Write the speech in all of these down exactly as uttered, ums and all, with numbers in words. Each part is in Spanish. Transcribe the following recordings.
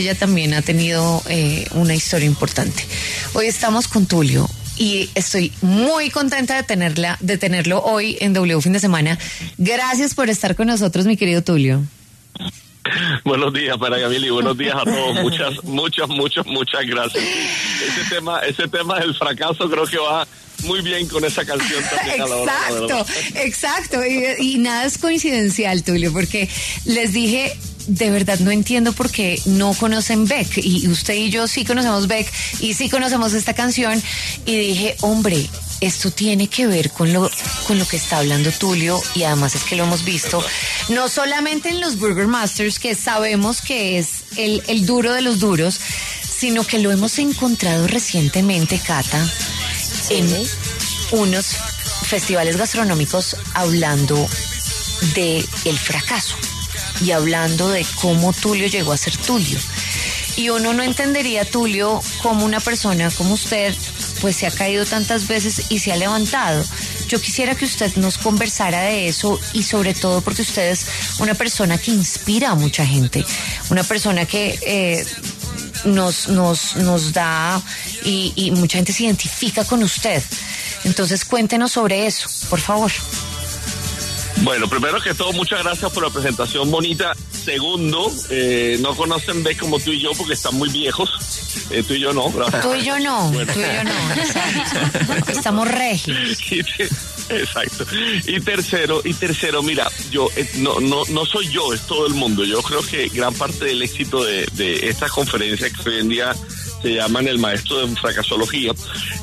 ella también ha tenido eh, una historia importante. Hoy estamos con Tulio y estoy muy contenta de tenerla, de tenerlo hoy en W Fin de Semana. Gracias por estar con nosotros, mi querido Tulio. Buenos días, Paragabili, buenos días a todos. Muchas, muchas, muchas, muchas gracias. Ese tema, ese tema del fracaso creo que va muy bien con esa canción también. Exacto, exacto. Y, y nada es coincidencial, Tulio, porque les dije, de verdad no entiendo por qué no conocen Beck. Y usted y yo sí conocemos Beck y sí conocemos esta canción. Y dije, hombre, esto tiene que ver con lo, con lo que está hablando Tulio, y además es que lo hemos visto, no solamente en los Burger Masters, que sabemos que es el, el duro de los duros, sino que lo hemos encontrado recientemente, Cata, en unos festivales gastronómicos hablando de el fracaso y hablando de cómo Tulio llegó a ser Tulio. Y uno no entendería, Tulio, cómo una persona como usted pues se ha caído tantas veces y se ha levantado. Yo quisiera que usted nos conversara de eso, y sobre todo porque usted es una persona que inspira a mucha gente, una persona que eh, nos, nos, nos da y, y mucha gente se identifica con usted. Entonces cuéntenos sobre eso, por favor. Bueno, primero que todo, muchas gracias por la presentación bonita. Segundo, eh, no conocen Beck como tú y yo porque están muy viejos. Eh, tú y yo no, ¿verdad? Tú y yo no, bueno. Tú y yo no, exacto. Estamos regios. Exacto. Y tercero, y tercero, mira, yo eh, no, no, no soy yo, es todo el mundo. Yo creo que gran parte del éxito de, de estas conferencias que hoy en día se llaman el maestro en fracasología,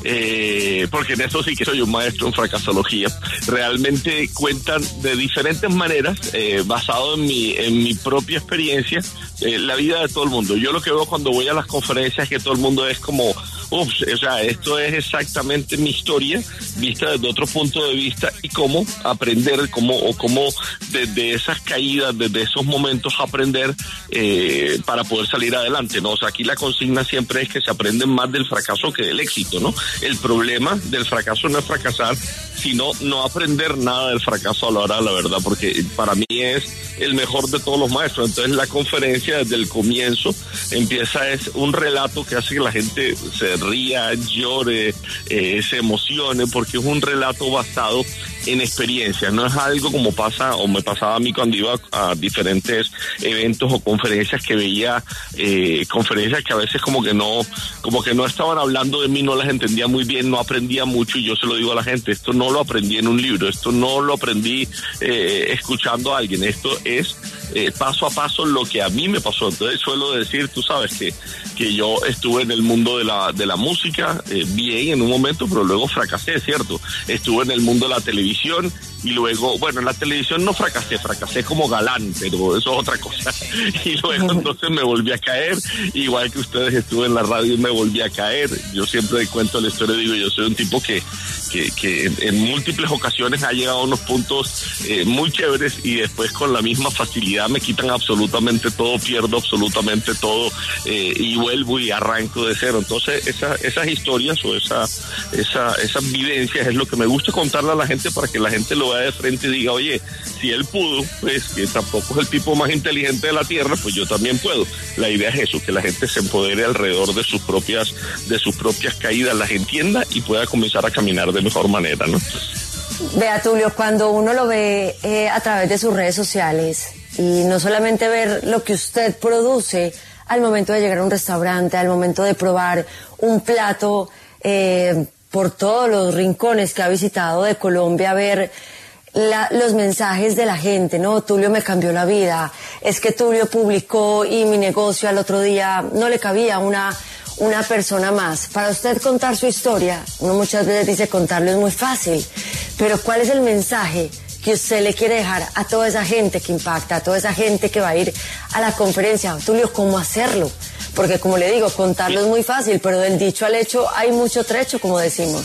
eh, porque en eso sí que soy un maestro en fracasología. Realmente cuentan de diferentes maneras, eh, basado en mi, en mi propia experiencia, eh, la vida de todo el mundo. Yo lo que veo cuando voy a las conferencias es que todo el mundo es como, uff, o sea, esto es exactamente mi historia, vista desde otro punto de vista, y cómo aprender, cómo, o cómo desde esas caídas, desde esos momentos aprender eh, para poder salir adelante, ¿no? O sea, aquí la consigna siempre es que se aprende más del fracaso que del éxito, ¿no? El problema del fracaso no es fracasar, sino no aprender nada del fracaso a la hora de la verdad, porque para mí es el mejor de todos los maestros. Entonces la conferencia desde el comienzo empieza, es un relato que hace que la gente se ría, llore, eh, se emocione, porque es un relato basado en experiencia, no es algo como pasa o me pasaba a mí cuando iba a diferentes eventos o conferencias, que veía eh, conferencias que a veces como que no como que no estaban hablando de mí, no las entendía muy bien, no aprendía mucho, y yo se lo digo a la gente, esto no lo aprendí en un libro, esto no lo aprendí eh, escuchando a alguien, esto es eh, paso a paso lo que a mí me pasó. Entonces suelo decir, tú sabes que que yo estuve en el mundo de la de la música eh, bien en un momento, pero luego fracasé, ¿cierto? Estuve en el mundo de la televisión y luego, bueno, en la televisión no fracasé, fracasé como galán, pero eso es otra cosa. Y luego entonces me volví a caer, igual que ustedes, estuve en la radio y me volví a caer. Yo siempre cuento la historia, digo, yo soy un tipo que que, que en, en múltiples ocasiones ha llegado a unos puntos eh, muy chéveres, y después con la misma facilidad me quitan absolutamente todo, pierdo absolutamente todo, eh, y vuelvo y arranco de cero. Entonces esa, esas historias o esa, esa, esas vivencias es lo que me gusta contarle a la gente, para que la gente lo vea de frente y diga, oye, si él pudo, pues que tampoco es el tipo más inteligente de la tierra, pues yo también puedo. La idea es eso, que la gente se empodere alrededor de sus propias, de sus propias caídas, las entienda y pueda comenzar a caminar de mejor manera, ¿no? Vea, Tulio, cuando uno lo ve eh, a través de sus redes sociales, y no solamente ver lo que usted produce al momento de llegar a un restaurante, al momento de probar un plato eh, por todos los rincones que ha visitado de Colombia, ver la, los mensajes de la gente, ¿no? Tulio me cambió la vida, es que Tulio publicó y mi negocio al otro día no le cabía una... una persona más. Para usted contar su historia, uno muchas veces dice contarlo es muy fácil, pero ¿cuál es el mensaje que usted le quiere dejar a toda esa gente que impacta, a toda esa gente que va a ir a la conferencia? Tulio, ¿cómo hacerlo? Porque como le digo, contarlo es muy fácil, pero del dicho al hecho hay mucho trecho, como decimos.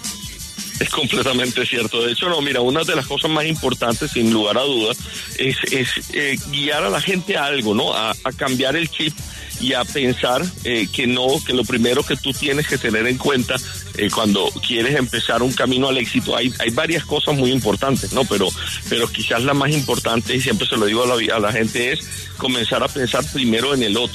Es completamente cierto. De hecho, no, mira, una de las cosas más importantes, sin lugar a dudas, es, es eh, guiar a la gente a algo, ¿no? A, a cambiar el chip y a pensar eh, que no, que lo primero que tú tienes que tener en cuenta eh, cuando quieres empezar un camino al éxito, hay, hay varias cosas muy importantes, ¿no? Pero, pero quizás la más importante, y siempre se lo digo a la, a la gente, es comenzar a pensar primero en el otro.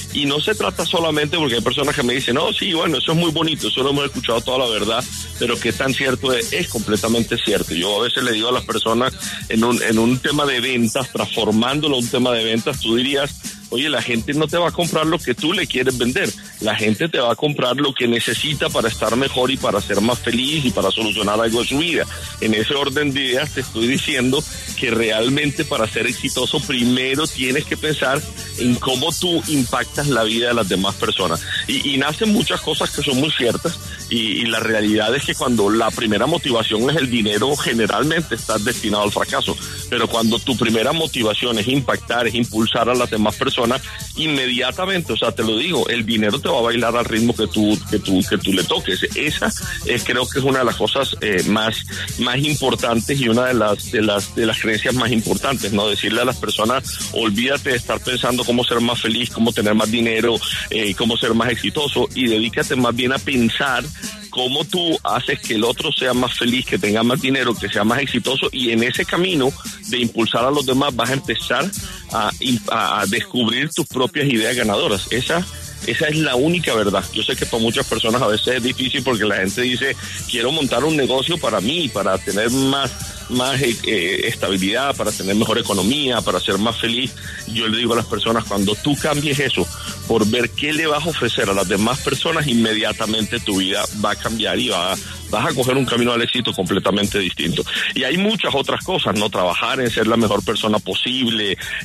Y no se trata solamente, porque hay personas que me dicen, no, sí, bueno, eso es muy bonito, eso lo hemos escuchado toda la verdad, pero qué tan cierto es, es completamente cierto. Yo a veces le digo a las personas, en un, en un tema de ventas, transformándolo en un tema de ventas, tú dirías, oye, la gente no te va a comprar lo que tú le quieres vender, la gente te va a comprar lo que necesita para estar mejor y para ser más feliz y para solucionar algo de su vida. En ese orden de ideas te estoy diciendo que realmente para ser exitoso primero tienes que pensar en cómo tú impactas la vida de las demás personas. Y, y nacen muchas cosas que son muy ciertas y, y la realidad es que cuando la primera motivación es el dinero, generalmente estás destinado al fracaso. Pero cuando tu primera motivación es impactar, es impulsar a las demás personas, inmediatamente, o sea, te lo digo, el dinero te va a bailar al ritmo que tú, que tú, que tú le toques. Esa es, creo que es una de las cosas eh, más, más importantes y una de las, de las, de las creencias más importantes, ¿no? Decirle a las personas, olvídate de estar pensando cómo ser más feliz, cómo tener más dinero, eh, cómo ser más exitoso, y dedícate más bien a pensar cómo tú haces que el otro sea más feliz, que tenga más dinero, que sea más exitoso, y en ese camino de impulsar a los demás vas a empezar a, a, a descubrir tus propias ideas ganadoras. Esa Esa es la única verdad. Yo sé que para muchas personas a veces es difícil porque la gente dice, quiero montar un negocio para mí, para tener más, más eh, estabilidad, para tener mejor economía, para ser más feliz. Yo le digo a las personas, cuando tú cambies eso por ver qué le vas a ofrecer a las demás personas, inmediatamente tu vida va a cambiar y va a, vas a coger un camino al éxito completamente distinto. Y hay muchas otras cosas, ¿no? Trabajar en ser la mejor persona posible, eh,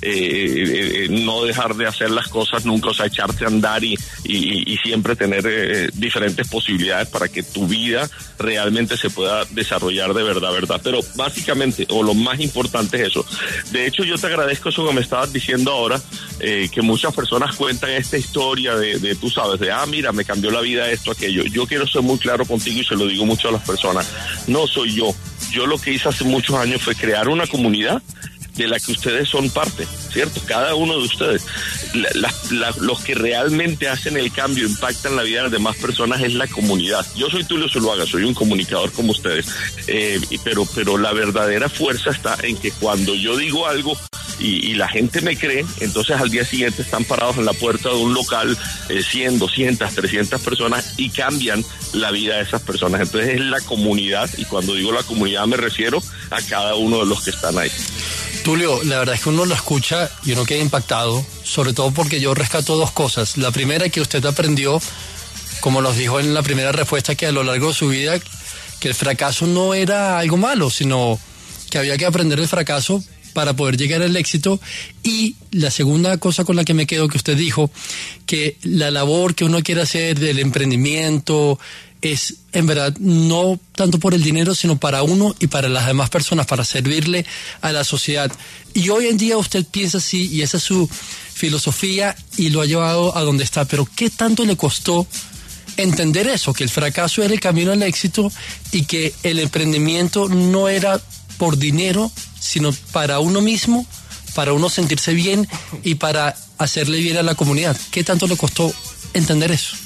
eh, no dejar de hacer las cosas nunca, o sea, echarte a andar y, y, y siempre tener eh, diferentes posibilidades para que tu vida realmente se pueda desarrollar de verdad, verdad. Pero básicamente, o lo más importante es eso. De hecho, yo te agradezco eso que me estabas diciendo ahora, eh, que muchas personas cuentan esta historia de, de, tú sabes, de, ah, mira, me cambió la vida esto, aquello. Yo quiero ser muy claro contigo y se lo digo mucho a las personas. No soy yo. Yo lo que hice hace muchos años fue crear una comunidad de la que ustedes son parte, ¿cierto? Cada uno de ustedes. La, la, la, los que realmente hacen el cambio, impactan la vida de las demás personas, es la comunidad. Yo soy Tulio Zuluaga, soy un comunicador como ustedes, eh, pero, pero la verdadera fuerza está en que cuando yo digo algo y, y la gente me cree, entonces al día siguiente están parados en la puerta de un local, eh, cien, doscientas, trescientas personas, y cambian la vida de esas personas. Entonces es la comunidad, y cuando digo la comunidad me refiero a cada uno de los que están ahí. Tulio, la verdad es que uno lo escucha y uno queda impactado, sobre todo porque yo rescato dos cosas. La primera, que usted aprendió, como nos dijo en la primera respuesta, que a lo largo de su vida, que el fracaso no era algo malo, sino que había que aprender el fracaso para poder llegar al éxito. Y la segunda cosa con la que me quedo, que usted dijo, que la labor que uno quiere hacer del emprendimiento es, en verdad, no tanto por el dinero, sino para uno y para las demás personas, para servirle a la sociedad. Y hoy en día usted piensa así, y esa es su filosofía, y lo ha llevado a donde está. Pero ¿qué tanto le costó entender eso? Que el fracaso era el camino al éxito y que el emprendimiento no era por dinero, sino para uno mismo, para uno sentirse bien y para hacerle bien a la comunidad. ¿Qué tanto le costó entender eso?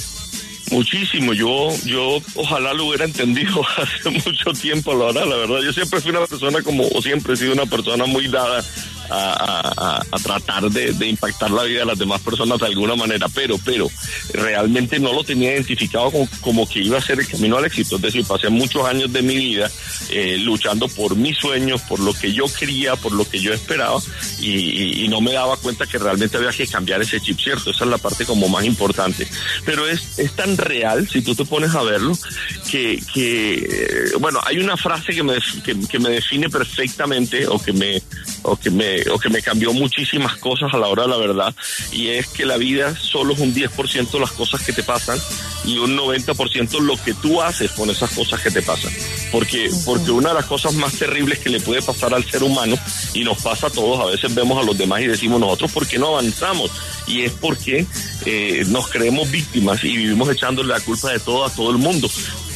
Muchísimo. Yo yo ojalá lo hubiera entendido hace mucho tiempo, la verdad, la verdad. Yo siempre fui una persona como, o siempre he sido una persona muy dada a, a, a tratar de, de impactar la vida de las demás personas de alguna manera, pero, pero realmente no lo tenía identificado como, como que iba a ser el camino al éxito. Es decir, pasé muchos años de mi vida eh, luchando por mis sueños, por lo que yo quería, por lo que yo esperaba, y, y, y no me daba cuenta que realmente había que cambiar ese chip, ¿cierto? Esa es la parte como más importante. Pero es, es tan real, si tú te pones a verlo, que, que eh, bueno, hay una frase que me, que, que me define perfectamente, o que me, o que me o que me cambió muchísimas cosas a la hora de la verdad, y es que la vida solo es un diez por ciento de las cosas que te pasan y un noventa por ciento lo que tú haces con esas cosas que te pasan. Porque, porque una de las cosas más terribles que le puede pasar al ser humano, y nos pasa a todos, a veces vemos a los demás y decimos, nosotros ¿por qué no avanzamos? Y es porque eh, nos creemos víctimas y vivimos echándole la culpa de todo a todo el mundo.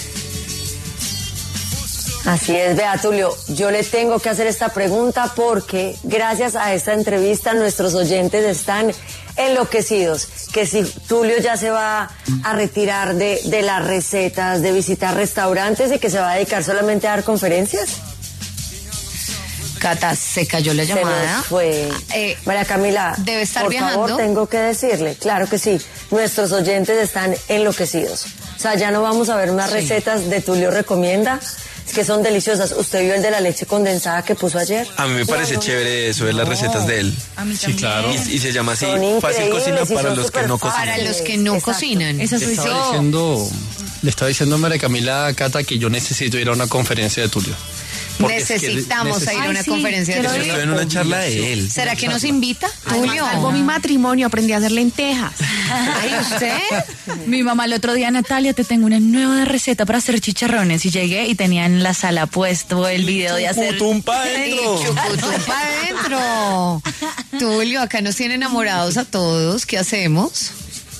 Así es, vea, Tulio, yo le tengo que hacer esta pregunta porque gracias a esta entrevista nuestros oyentes están enloquecidos, que si Tulio ya se va a retirar de, de las recetas, de visitar restaurantes, y que se va a dedicar solamente a dar conferencias. Cata, se cayó la llamada. Se nos fue. Eh, María Camila, debe estar por viajando. favor, tengo que decirle, claro que sí, nuestros oyentes están enloquecidos. O sea, ya no vamos a ver más Sí. recetas de Tulio Recomienda, que son deliciosas. ¿Usted vio el de la leche condensada que puso ayer? A mí me parece No, no. chévere eso de las recetas de él. A mí Sí, también. claro. Y, y se llama así, Son fácil increíbles cocina y para son los que no superfáciles. cocinan. Para los que no Exacto. cocinan. Esa Le soy estaba yo. diciendo, le estaba diciendo a María Camila a Cata que yo necesito ir a una conferencia de Tulio. Porque es que Necesitamos neces- ir a una Ay, sí, conferencia de quiero Yo Tulio. estoy en una charla de él. ¿Será que nos invita, Tulio? Salvo mi matrimonio, aprendí a hacer lentejas. Ay, ¿usted? Mi mamá el otro día, Natalia, te tengo una nueva receta para hacer chicharrones. Y llegué y tenía en la sala puesto el video de hacer... Chucutum pa' Y dentro. chucutum pa' adentro. Tulio, acá nos tienen enamorados a todos. ¿Qué hacemos?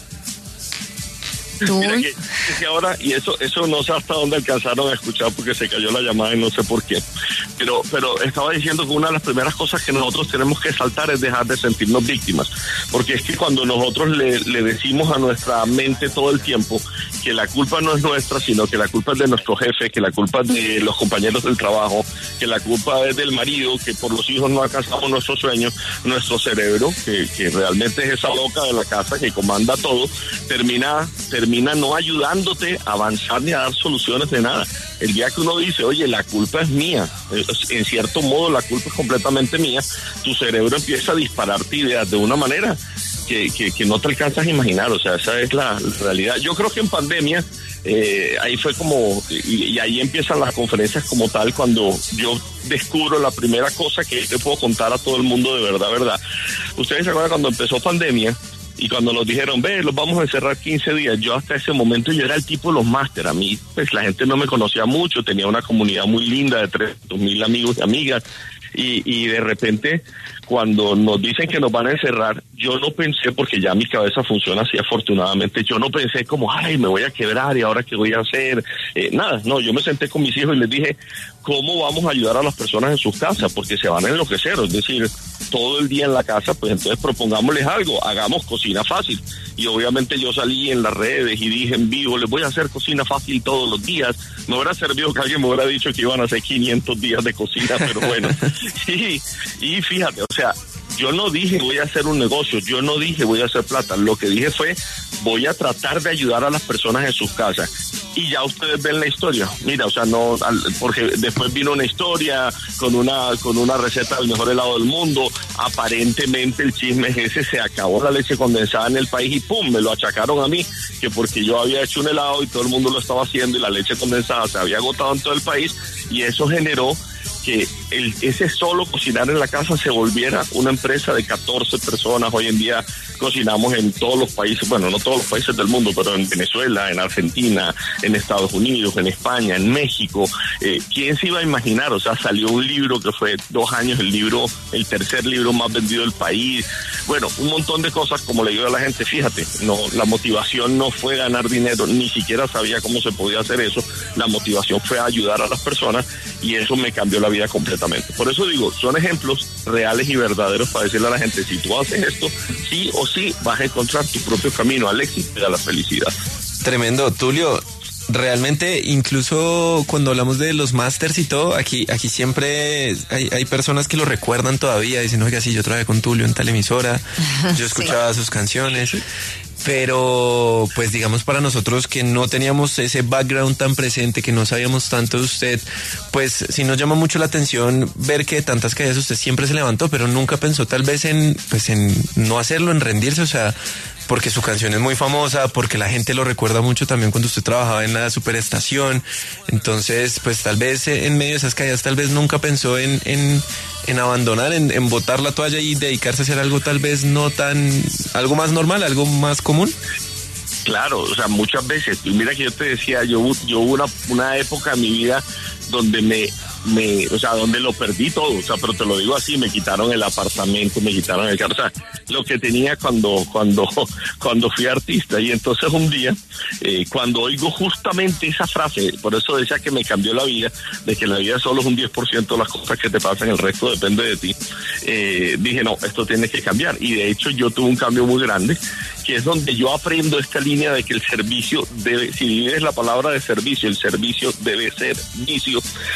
Mira Tulio. que, que ahora, y eso eso no sé hasta dónde alcanzaron a escuchar porque se cayó la llamada y no sé por qué, pero pero estaba diciendo que una de las primeras cosas que nosotros tenemos que saltar es dejar de sentirnos víctimas, porque es que cuando nosotros le, le decimos a nuestra mente todo el tiempo que la culpa no es nuestra, sino que la culpa es de nuestro jefe, que la culpa es de los compañeros del trabajo, que la culpa es del marido, que por los hijos no alcanzamos nuestros sueños, nuestro cerebro, que, que realmente es esa loca de la casa que comanda todo, termina, termina no ayudándote a avanzar ni a dar soluciones de nada. El día que uno dice, oye, la culpa es mía, en cierto modo la culpa es completamente mía, tu cerebro empieza a dispararte ideas de una manera que, que, que no te alcanzas a imaginar. O sea, esa es la, la realidad. Yo creo que en pandemia eh, ahí fue como, y, y ahí empiezan las conferencias como tal, cuando yo descubro la primera cosa que le puedo contar a todo el mundo de verdad, verdad. Ustedes se acuerdan cuando empezó pandemia y cuando nos dijeron, ve, los vamos a encerrar quince días, yo hasta ese momento yo era el tipo de los máster. A mí, pues la gente no me conocía mucho, tenía una comunidad muy linda de trescientos mil amigos y amigas, y, y de repente cuando nos dicen que nos van a encerrar, yo no pensé, porque ya mi cabeza funciona así afortunadamente, yo no pensé como, ay, me voy a quebrar y ahora qué voy a hacer, eh, nada, no, yo me senté con mis hijos y les dije, ¿cómo vamos a ayudar a las personas en sus casas? Porque se van a enloquecer, es decir, todo el día en la casa, pues entonces propongámosles algo, hagamos cocina fácil. Y obviamente yo salí en las redes y dije en vivo, les voy a hacer cocina fácil todos los días. Me hubiera servido que alguien me hubiera dicho que iban a hacer quinientos días de cocina, pero bueno. y, y fíjate, o sea, yo no dije voy a hacer un negocio, yo no dije voy a hacer plata, lo que dije fue voy a tratar de ayudar a las personas en sus casas. Y ya ustedes ven la historia, mira, o sea, no, porque después vino una historia con una con una receta del mejor helado del mundo, aparentemente el chisme es ese, se acabó la leche condensada en el país y pum, me lo achacaron a mí, que porque yo había hecho un helado y todo el mundo lo estaba haciendo y la leche condensada se había agotado en todo el país, y eso generó que el, ese solo cocinar en la casa se volviera una empresa de catorce personas. Hoy en día cocinamos en todos los países, bueno, no todos los países del mundo, pero en Venezuela, en Argentina, en Estados Unidos, en España, en México. Eh, ¿Quién se iba a imaginar? O sea, salió un libro que fue dos años el libro, el tercer libro más vendido del país. Bueno, un montón de cosas, como le digo a la gente, fíjate, no, la motivación no fue ganar dinero, ni siquiera sabía cómo se podía hacer eso. La motivación fue ayudar a las personas y eso me cambió la vida completamente. Por eso digo, son ejemplos reales y verdaderos para decirle a la gente, si tú haces esto, sí o sí vas a encontrar tu propio camino al éxito y a la felicidad. Tremendo, Tulio. Realmente, incluso cuando hablamos de los másters y todo, aquí aquí siempre hay, hay personas que lo recuerdan todavía, dicen, oiga, sí, yo trabajé con Tulio en tal emisora, yo escuchaba sí. sus canciones. Pero, pues digamos, para nosotros que no teníamos ese background tan presente, que no sabíamos tanto de usted, pues sí nos llama mucho la atención ver que de tantas caídas usted siempre se levantó, pero nunca pensó tal vez en, pues en no hacerlo, en rendirse, o sea, porque su canción es muy famosa, porque la gente lo recuerda mucho también cuando usted trabajaba en la Superestación. Entonces, pues tal vez en medio de esas caídas, tal vez nunca pensó en, en, en abandonar, en, en botar la toalla y dedicarse a hacer algo tal vez no tan, algo más normal, algo más común. Claro, o sea, muchas veces, mira que yo te decía, yo, yo hubo una, una época en mi vida donde me, me, o sea, donde lo perdí todo, o sea, pero te lo digo así, me quitaron el apartamento, me quitaron el carro, o sea, lo que tenía cuando, cuando, cuando fui artista. Y entonces un día, eh, cuando oigo justamente esa frase, por eso decía que me cambió la vida, de que la vida solo es un diez por ciento de las cosas que te pasan, el resto depende de ti, eh, dije, no, esto tiene que cambiar. Y de hecho yo tuve un cambio muy grande, que es donde yo aprendo esta línea de que el servicio debe, si divides la palabra de servicio, el servicio debe ser vicio,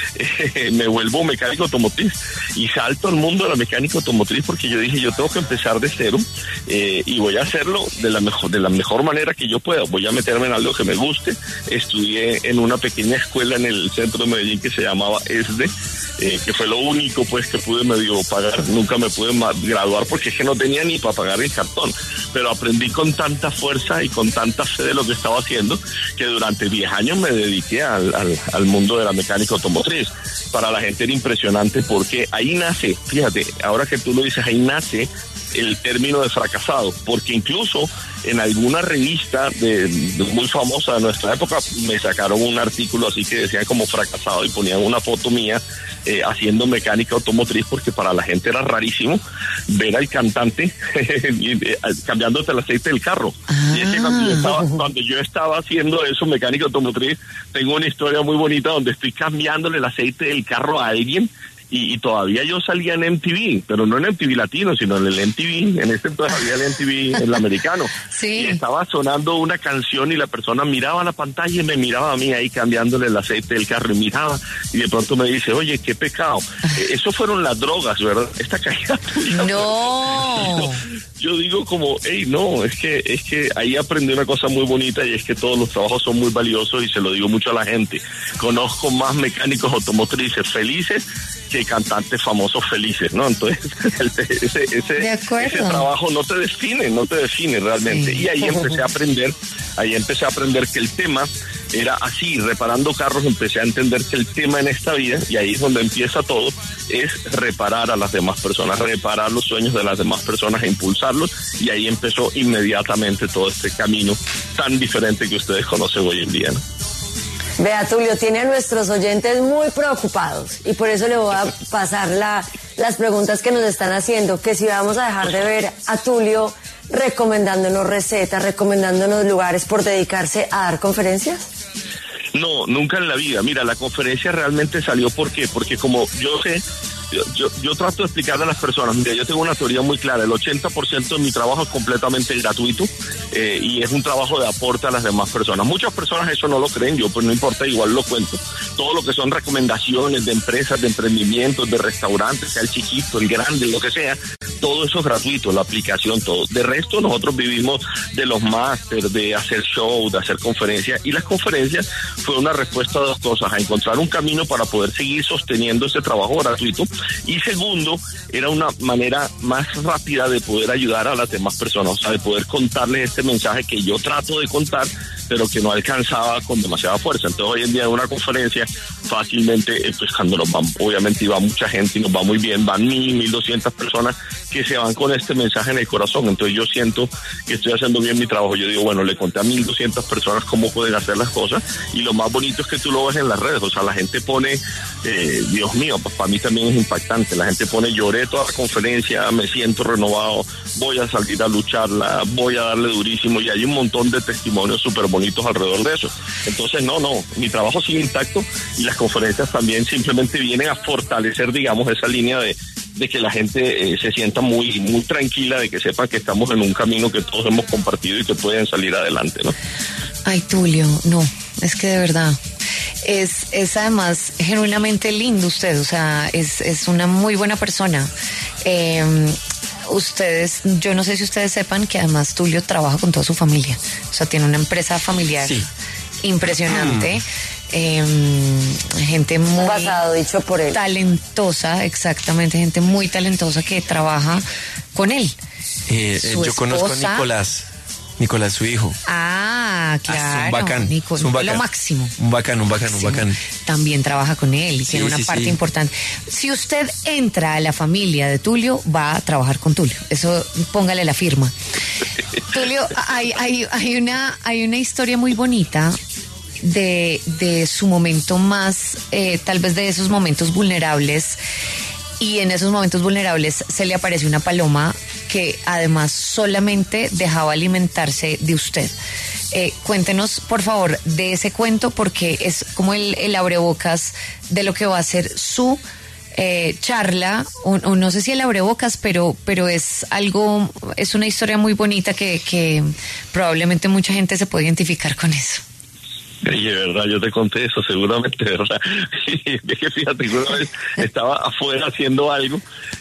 eh, me vuelvo mecánico automotriz y salto al mundo de la mecánica automotriz porque yo dije, yo tengo que empezar de cero eh, y voy a hacerlo de la mejor de la mejor manera que yo pueda. Voy a meterme en algo que me guste. Estudié en una pequeña escuela en el centro de Medellín que se llamaba E S D E, eh, que fue lo único pues que pude medio pagar. Nunca me pude graduar porque es que no tenía ni para pagar el cartón, pero aprendí con tanta fuerza y con tanta fe de lo que estaba haciendo que durante diez años me dediqué al, al, al mundo de la mecánica automotriz. Para la gente era impresionante porque ahí nace, fíjate, ahora que tú lo dices, ahí nace el término de fracasado, porque incluso en alguna revista de, de muy famosa de nuestra época me sacaron un artículo así que decían como fracasado y ponían una foto mía eh, haciendo mecánica automotriz, porque para la gente era rarísimo ver al cantante cambiándote el aceite del carro. Ah. Y es que cuando yo, estaba, cuando yo estaba haciendo eso, mecánica automotriz, tengo una historia muy bonita donde estoy cambiándole el aceite del carro a alguien. Y, y todavía yo salía en M T V, pero no en M T V latino, sino en el M T V, en ese entonces había el M T V, el americano. Sí. Y estaba sonando una canción y la persona miraba la pantalla y me miraba a mí ahí cambiándole el aceite del carro y miraba y de pronto me dice, oye, qué pecado. Eh, eso fueron las drogas, ¿verdad? Esta caída tuya. No. Yo, yo digo como, hey, no, es que, es que ahí aprendí una cosa muy bonita y es que todos los trabajos son muy valiosos y se lo digo mucho a la gente. Conozco más mecánicos automotrices felices que cantantes famosos felices, ¿no? Entonces, ese, ese, ese trabajo no te define, no te define realmente. Sí. Y ahí empecé a aprender, ahí empecé a aprender que el tema era así, reparando carros, empecé a entender que el tema en esta vida, y ahí es donde empieza todo, es reparar a las demás personas, reparar los sueños de las demás personas e impulsarlos, y ahí empezó inmediatamente todo este camino tan diferente que ustedes conocen hoy en día, ¿no? Vea, Tulio, tiene a nuestros oyentes muy preocupados y por eso le voy a pasar la, las preguntas que nos están haciendo, que si vamos a dejar de ver a Tulio recomendándonos recetas, recomendándonos lugares por dedicarse a dar conferencias. No, nunca en la vida. Mira, la conferencia realmente salió ¿por qué? Porque como yo sé, yo, yo, yo trato de explicarle a las personas, mira, yo tengo una teoría muy clara, el ochenta por ciento de mi trabajo es completamente gratuito eh, y es un trabajo de aporte a las demás personas. Muchas personas eso no lo creen, yo pues no importa, igual lo cuento. Todo lo que son recomendaciones de empresas, de emprendimientos, de restaurantes, sea el chiquito, el grande, lo que sea, todo eso es gratuito, la aplicación, todo. De resto, nosotros vivimos de los másteres, de hacer show, de hacer conferencias, y las conferencias fue una respuesta a dos cosas, a encontrar un camino para poder seguir sosteniendo ese trabajo gratuito, y segundo, era una manera más rápida de poder ayudar a las demás personas, o sea, de poder contarles este mensaje que yo trato de contar, pero que no alcanzaba con demasiada fuerza. Entonces hoy en día en una conferencia fácilmente, pues cuando nos van, obviamente iba mucha gente y nos va muy bien, van mil, mil doscientas personas que se van con este mensaje en el corazón. Entonces yo siento que estoy haciendo bien mi trabajo. Yo digo, bueno, le conté a mil doscientas personas cómo pueden hacer las cosas, y lo más bonito es que tú lo ves en las redes, o sea, la gente pone, eh, Dios mío, pues para mí también es impactante, la gente pone, lloré toda la conferencia, me siento renovado, voy a salir a lucharla, voy a darle durísimo, y hay un montón de testimonios súper bonitos alrededor de eso. Entonces, no, no, mi trabajo sigue intacto, y las conferencias también simplemente vienen a fortalecer, digamos, esa línea de, de que la gente eh, se sienta muy, muy tranquila, de que sepan que estamos en un camino que todos hemos compartido y que pueden salir adelante, ¿no? Ay, Tulio, no, es que de verdad, es, es además genuinamente lindo usted, o sea, es, es una muy buena persona. Eh, ustedes, yo no sé si ustedes sepan que además Tulio trabaja con toda su familia, o sea, tiene una empresa familiar sí. impresionante. Eh, gente muy pasado, dicho por él. talentosa, exactamente, gente muy talentosa que trabaja con él. Eh, eh, yo esposa, conozco a Nicolás. Nicolás, su hijo. Ah, claro. Ah, es un bacán. Nico, es un bacán. Lo máximo. Un bacán, un bacán, un bacán. También trabaja con él y sí, tiene una sí, parte sí. importante. Si usted entra a la familia de Tulio, va a trabajar con Tulio. Eso, póngale la firma. Tulio, hay, hay, hay, una, hay una historia muy bonita de, de su momento más, eh, tal vez de esos momentos vulnerables. Y en esos momentos vulnerables se le apareció una paloma que además solamente dejaba alimentarse de usted. Eh, cuéntenos, por favor, de ese cuento, porque es como el, el abrebocas de lo que va a ser su eh, charla, o, o no sé si el abrebocas, pero, pero es algo, es una historia muy bonita que, que probablemente mucha gente se puede identificar con eso. Y de verdad, yo te conté eso, seguramente, de verdad. Es que fíjate, una vez estaba afuera haciendo algo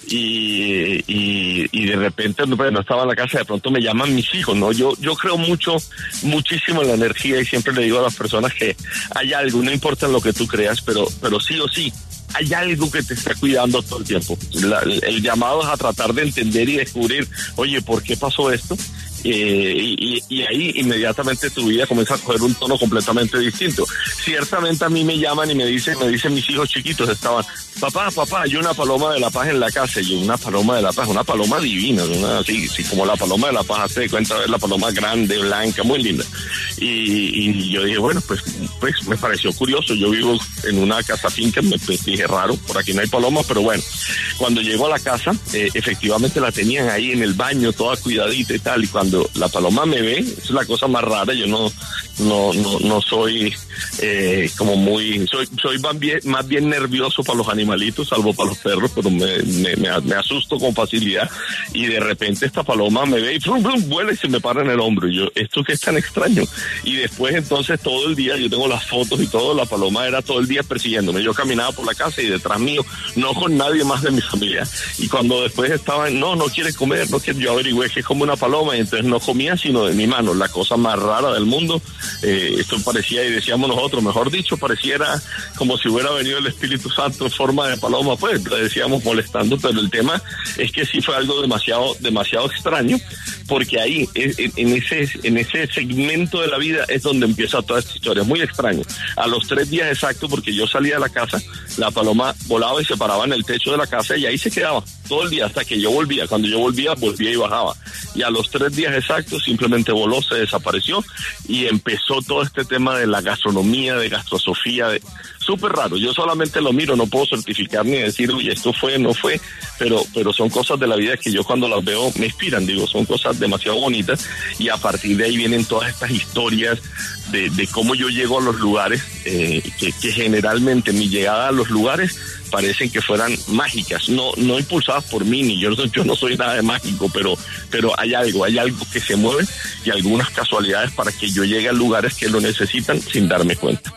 y, y, y de repente, bueno, estaba en la casa, de pronto me llaman mis hijos, ¿no? Yo, yo creo mucho, muchísimo en la energía y siempre le digo a las personas que hay algo, no importa en lo que tú creas, pero, pero sí o sí, hay algo que te está cuidando todo el tiempo. La, el llamado es a tratar de entender y descubrir, oye, ¿por qué pasó esto? Eh, y, y ahí inmediatamente tu vida comienza a coger un tono completamente distinto. Ciertamente a mí me llaman y me dicen, me dicen mis hijos chiquitos, estaban, papá, papá, hay una paloma de la paz en la casa. Y yo, una paloma de la paz, una paloma divina, una, así, así como la paloma de la paz, hace de cuenta, es la paloma grande, blanca, muy linda. Y, y yo dije, bueno, pues, pues me pareció curioso. Yo vivo en una casa finca, me pues, dije, raro, por aquí no hay palomas, pero bueno, cuando llego a la casa, eh, efectivamente la tenían ahí en el baño, toda cuidadita y tal, y cuando la paloma me ve, es la cosa más rara, yo no no no, no soy eh, como muy, soy soy más bien, más bien nervioso para los animalitos, salvo para los perros, pero me, me, me, me asusto con facilidad, y de repente esta paloma me ve y plum, plum, vuela y se me para en el hombro, y yo, ¿esto qué es tan extraño? Y después entonces todo el día, yo tengo las fotos y todo, la paloma era todo el día persiguiéndome, yo caminaba por la casa y detrás mío, no con nadie más de mi familia, y cuando después estaba, no, no quiere comer, no quiere, yo averigüé que es como una paloma, y entonces no comía sino de mi mano, la cosa más rara del mundo. Eh, esto parecía, y decíamos nosotros, mejor dicho, pareciera como si hubiera venido el Espíritu Santo en forma de paloma, pues le decíamos molestando, pero el tema es que sí fue algo demasiado demasiado extraño, porque ahí en, en ese en ese segmento de la vida es donde empieza toda esta historia, muy extraño. A los tres días exactos, porque yo salía de la casa, la paloma volaba y se paraba en el techo de la casa y ahí se quedaba todo el día hasta que yo volvía. Cuando yo volvía, volvía y bajaba, y a los tres días exactos simplemente voló, se desapareció, y empezó todo este tema de la gastronomía, de gastrosofía, de súper raro. Yo solamente lo miro, no puedo certificar ni decir, uy, esto fue, no fue, pero pero son cosas de la vida que yo cuando las veo me inspiran, digo, son cosas demasiado bonitas, y a partir de ahí vienen todas estas historias de, de cómo yo llego a los lugares, eh, que, que generalmente mi llegada a los lugares parecen que fueran mágicas, no no impulsadas por mí, ni yo, yo no soy nada de mágico, pero pero hay algo, hay algo que se mueve, y algunas casualidades para que yo llegue a lugares que lo necesitan sin darme cuenta.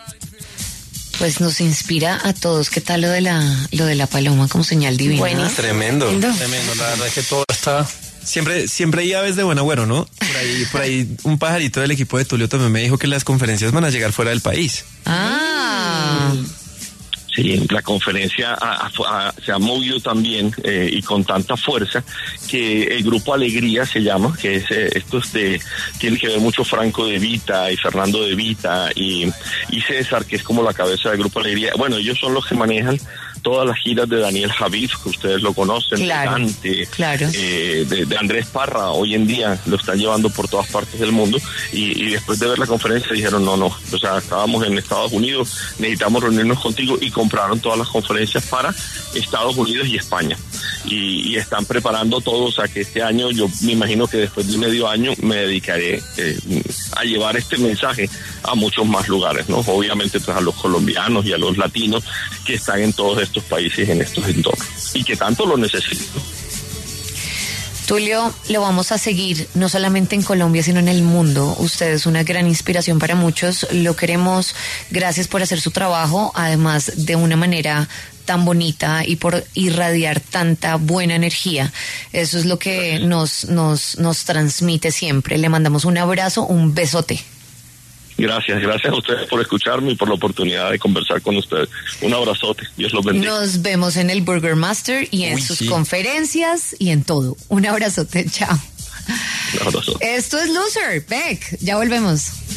Pues nos inspira a todos. ¿Qué tal lo de la lo de la paloma como señal divina? Bueno, tremendo. Tremendo, la verdad es que todo está... Siempre, siempre hay aves de buen agüero, ¿no? Por ahí, por ahí un pajarito del equipo de Tulio también me dijo que las conferencias van a llegar fuera del país. Ah... Sí, la conferencia ha, ha, se ha movido también eh, y con tanta fuerza que el Grupo Alegría se llama, que es eh, esto es de, tiene que ver mucho Franco de Vita y Fernando de Vita y, y César, que es como la cabeza del Grupo Alegría. Bueno, ellos son los que manejan todas las giras de Daniel Javid, que ustedes lo conocen, claro, de Dante, claro. Eh, de, de Andrés Parra, hoy en día lo están llevando por todas partes del mundo, y, y después de ver la conferencia dijeron, no, no, o sea, estábamos en Estados Unidos, necesitamos reunirnos contigo, y compraron todas las conferencias para Estados Unidos y España, y, y están preparando todo, o sea, que este año, yo me imagino que después de medio año me dedicaré eh, a llevar este mensaje a muchos más lugares, ¿no? Obviamente pues a los colombianos y a los latinos que están en todos estos países, en estos entornos, y que tanto lo necesitan. Tulio, lo vamos a seguir no solamente en Colombia, sino en el mundo. Usted es una gran inspiración para muchos, lo queremos. Gracias por hacer su trabajo, además de una manera tan bonita, y por irradiar tanta buena energía. Eso es lo que nos, nos, nos transmite siempre. Le mandamos un abrazo, un besote. Gracias, gracias a ustedes por escucharme y por la oportunidad de conversar con ustedes. Un abrazote, Dios los bendiga. Nos vemos en el Burger Master y en Uy, sus sí. conferencias y en todo. Un abrazote, chao. Un abrazote. Esto es Loser, Beck, ya volvemos.